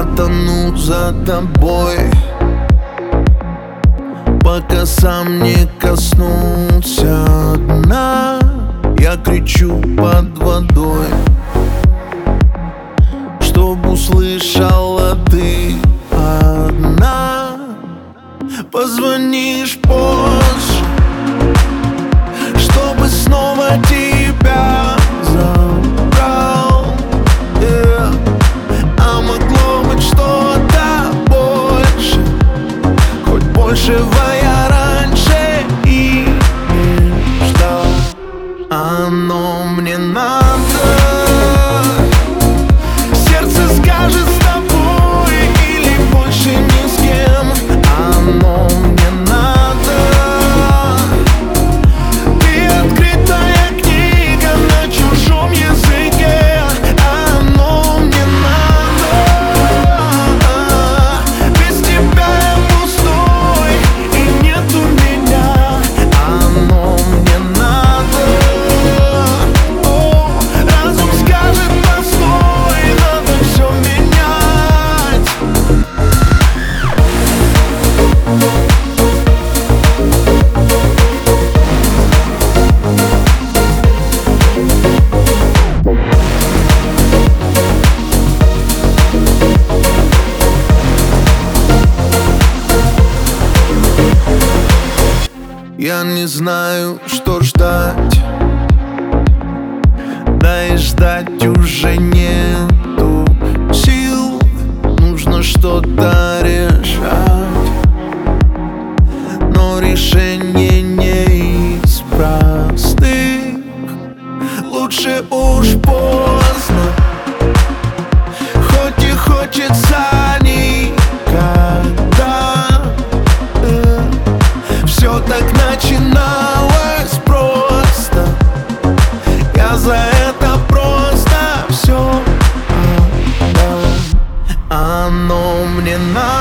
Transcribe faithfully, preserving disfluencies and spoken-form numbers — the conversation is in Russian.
Я тону за тобой, пока сам не коснулся дна. Я кричу под водой, чтоб услышала ты одна. Позвонишь позже, чтобы снова тебя забрал, yeah. А могло быть что-то больше, хоть большего я раньше и не ждал. Оно мне надо, сердце скажет с тобой или больше ни с кем. Оно мне надо, ты открытая книга на чужом языке. Оно мне надо, без тебя я пустой и нету меня. Оно мне надо, о, разум скажет постой, надо все менять. Я не знаю, что ждать, да и ждать уже нету сил. Нужно что-то решать, но решение не из простых. Лучше уж поздно, хоть и хочется никогда. э, Все так начиналось просто, я за это просто все отдам. Оно мне надо.